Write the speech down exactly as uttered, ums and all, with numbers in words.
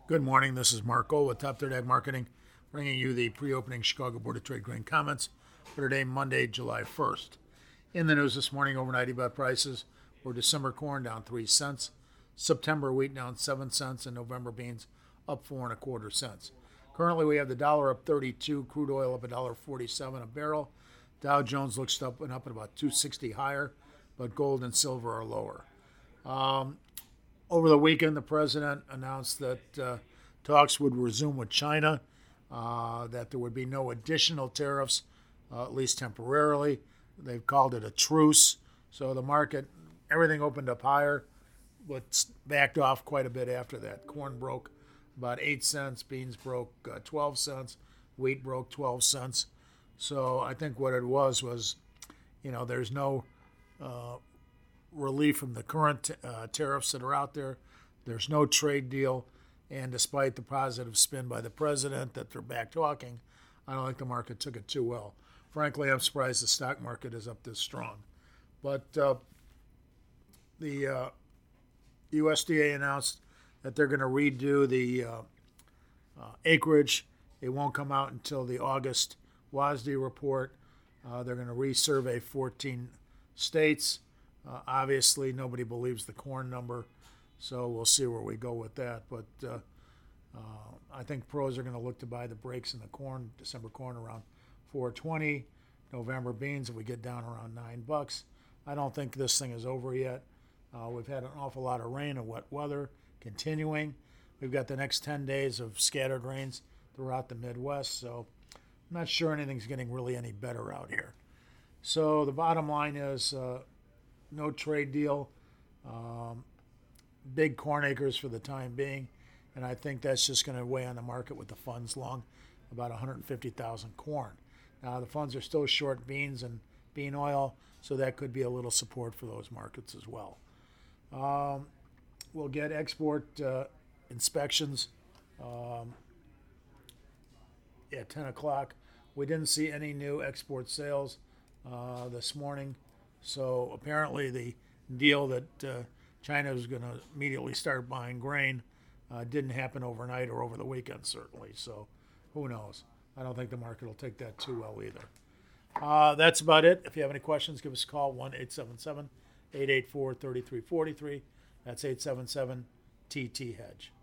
Good morning. This is Mark Gold with Top Third Ag Marketing, bringing you the pre-opening Chicago Board of Trade grain comments for today, Monday, July first. In the news this morning, overnight about prices for December corn down three cents, September wheat down seven cents, and November beans up four and a quarter cents. Currently, we have the dollar up thirty-two, crude oil up one dollar forty-seven a barrel. Dow Jones looks up and up at about two sixty higher, but gold and silver are lower. Um, Over the weekend, the president announced that uh, talks would resume with China, uh, that there would be no additional tariffs, uh, at least temporarily. They've called it a truce. So the market, everything opened up higher, but backed off quite a bit after that. Corn broke about eight cents, beans broke uh, twelve cents, wheat broke twelve cents. So I think what it was was, you know, there's no uh, relief from the current uh, tariffs that are out there. There's no trade deal, and despite the positive spin by the president that they're back talking, I don't think the market took it too well. Frankly, I'm surprised the stock market is up this strong. But uh, the uh, U S D A announced that they're going to redo the uh, uh, acreage. It won't come out until the August WASDE report. Uh, they're going to resurvey fourteen states. Uh, obviously, nobody believes the corn number, so we'll see where we go with that. But uh, uh, I think pros are going to look to buy the breaks in the corn, December corn around four twenty, November beans if we get down around nine bucks. I don't think this thing is over yet. Uh, we've had an awful lot of rain and wet weather continuing. We've got the next ten days of scattered rains throughout the Midwest, so I'm not sure anything's getting really any better out here. So the bottom line is, uh, no trade deal, um, big corn acres for the time being, and I think that's just going to weigh on the market with the funds long, about one hundred fifty thousand corn. Now, the funds are still short beans and bean oil, so that could be a little support for those markets as well. Um, we'll get export uh, inspections um, at ten o'clock. We didn't see any new export sales uh, this morning. So apparently the deal that uh, China was going to immediately start buying grain uh, didn't happen overnight or over the weekend, certainly. So who knows? I don't think the market will take that too well either. Uh, that's about it. If you have any questions, give us a call, one eight seven seven, eight eight four, three three four three. That's eight seven seven T T Hedge.